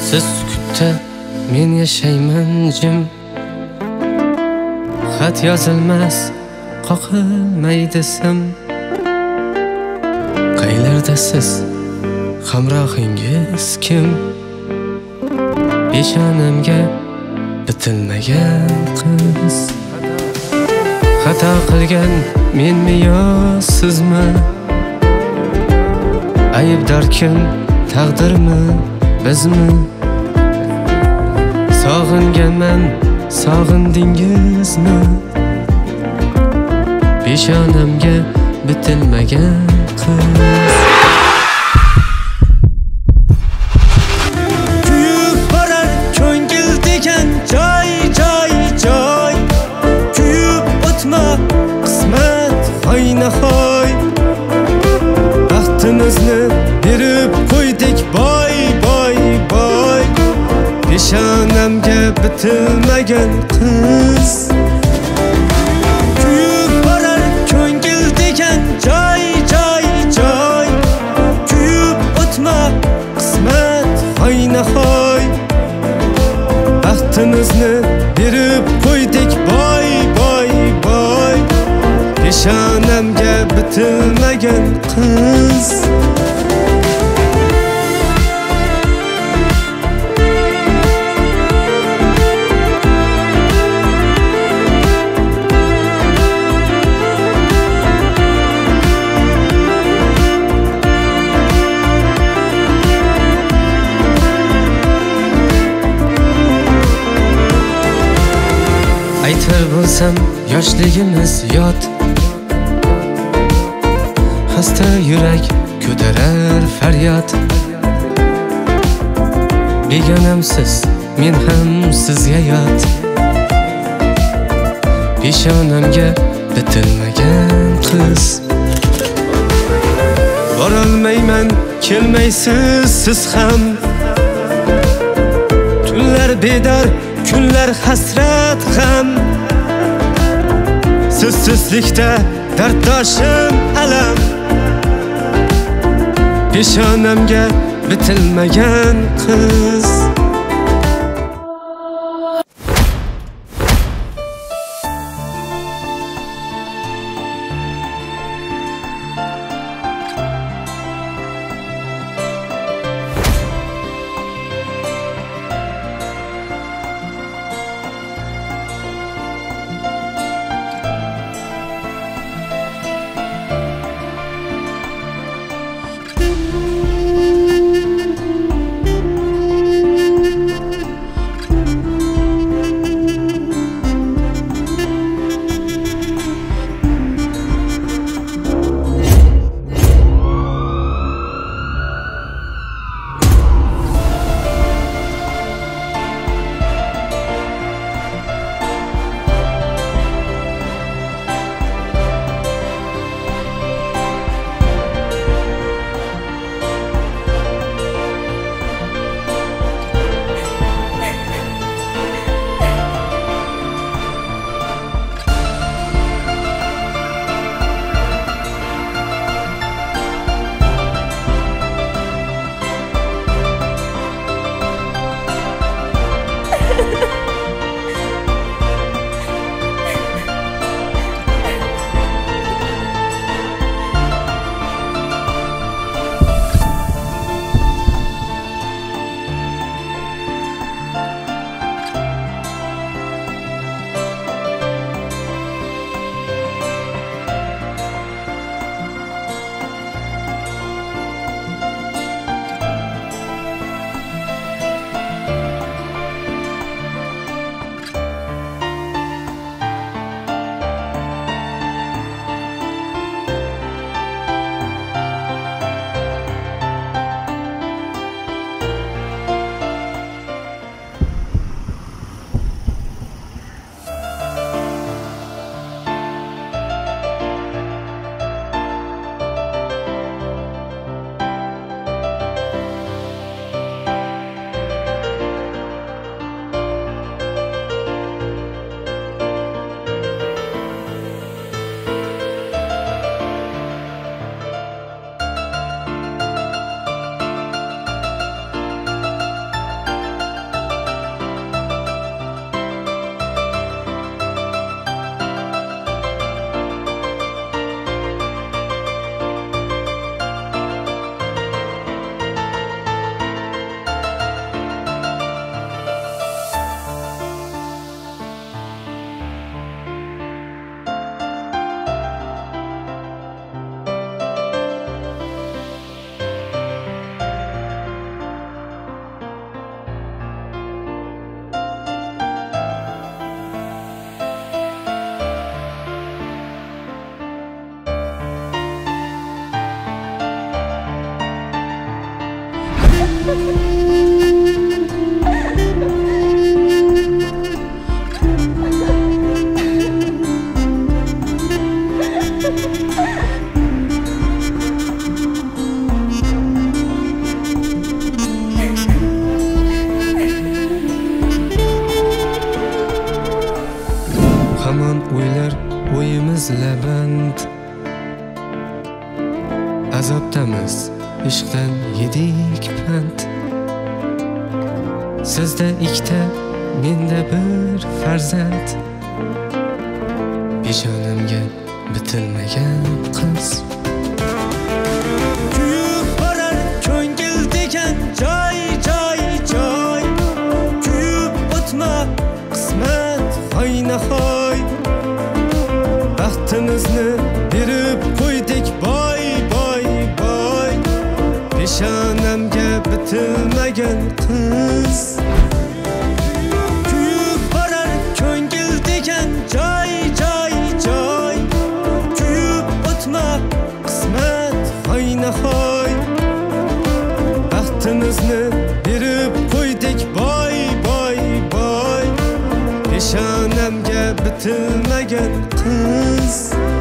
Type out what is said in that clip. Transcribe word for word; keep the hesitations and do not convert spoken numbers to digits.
Siz sukutda men yashayman jim. Xat yozilmas, qoqilmaydi sim. Qaylarda siz, hamrohingiz kim? Peshonamga bitilmagan qiz. Xato qilgan menmi yo sizmi? Aybdor kim, taqdirmi, bizmi? Sog'inganman, sog'indingizmi? Peshonamga bitilmagan qiz. Kuyib borar ko'ngil degan joy, joy, joy. Kuyib o'tma qismat, hoynahoy. Baxtimizni berib qo'ydik boy, boy, boy. Peshonamga bitilmagan qiz. Kuyib borar ko'ngil degan joy, joy, joy. Kuyib o'tma qismat, hoynahoy. Baxtimizni berib qo'ydik boy, boy, boy. Peshonamga bitilmagan qiz. Aytar bo'lsam yoshligimiz yod. Xasta yurak ko'tarar faryod. Begonamsiz, men ham sizga yot. Peshonamga bitilmagan qiz. Borolmayman, kelmaysiz siz ham. Tunlar bedor, kunlar hasrat ham. Sizsizlikda darddoshim alam. Peshonamga bitilmagan qiz. Hamon o'ylar o'yimiz laband, azobdamiz ishqdan yedik pand. Sizda ikkita, menda bir farzand, peshonamga bitilmagan qiz. Kuyib borar ko'ngil degan joy joy joy, kuyib o'tma qismat hoynahoy. Baxtimizni berib qo'ydik boy boy boy, peshonamga bitilmagan qiz. Kuyib borar ko'ngil degan joy joy joy, kuyib o'tma qismat hoynahoy. Baxtimizni berib qo'ydik boy boy boy, peshonamga bitilmagan qiz.